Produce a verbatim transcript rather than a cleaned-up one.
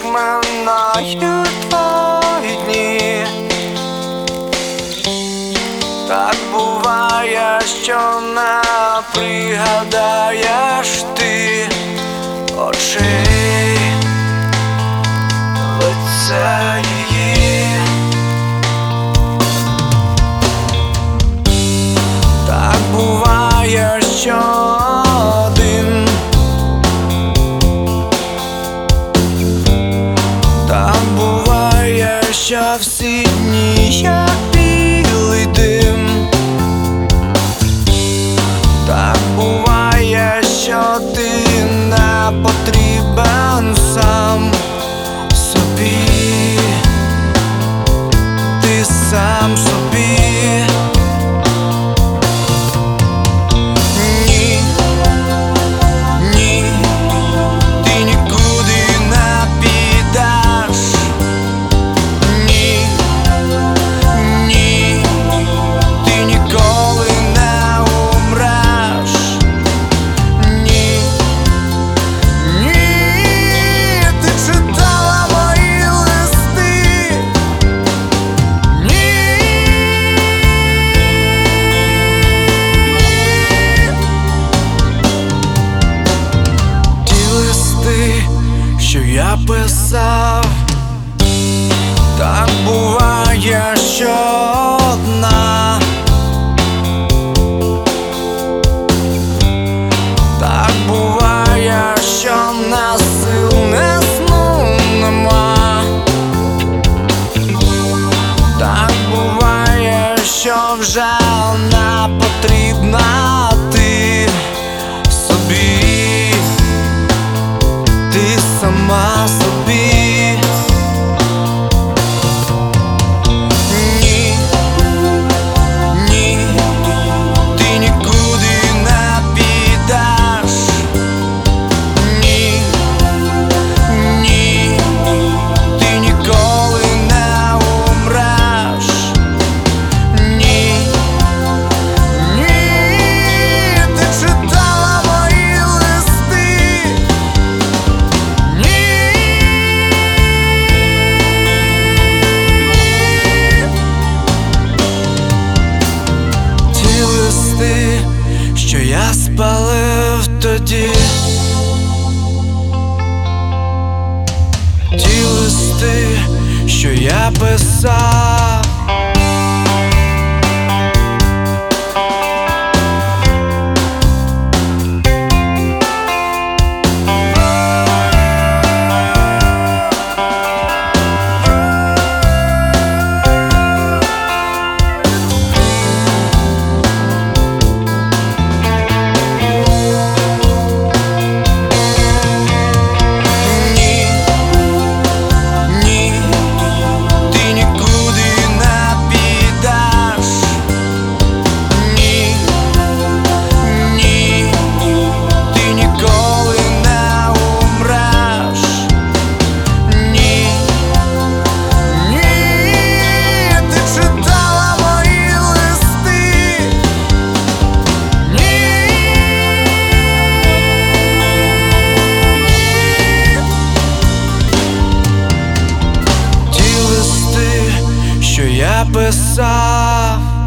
минають твої дні. Так буває, що не пригадаєш ти очей, лиця її. Так буває, що один, так буває, що всі дні як білий дим. Так буває, що ти не потрібен сам собі, ти сам собі. Ні, ні, ти нікуди не підеш. Ні, ні, ти ніколи не умреш. Ні, ні, ти читала мої листи. Ні, ті листи, що я писав, так буває, що одна. Так буває, що на сил не сну нема. Так буває, що вже не потрібна ти собі, ти сама собі. Ні, ні, ти нікуди не підеш. Ні, ні, ти ніколи не умреш. Ні, ні, ти читала мої листи. Ні, ті листи, що я спалив тоді, ті листи, що я писав. Ні, ні, ти нікуди не підеш. Ні, ні, ти ніколи не умреш. Ні, ні, ти читала мої листи. Ні, ті листи, що я писав.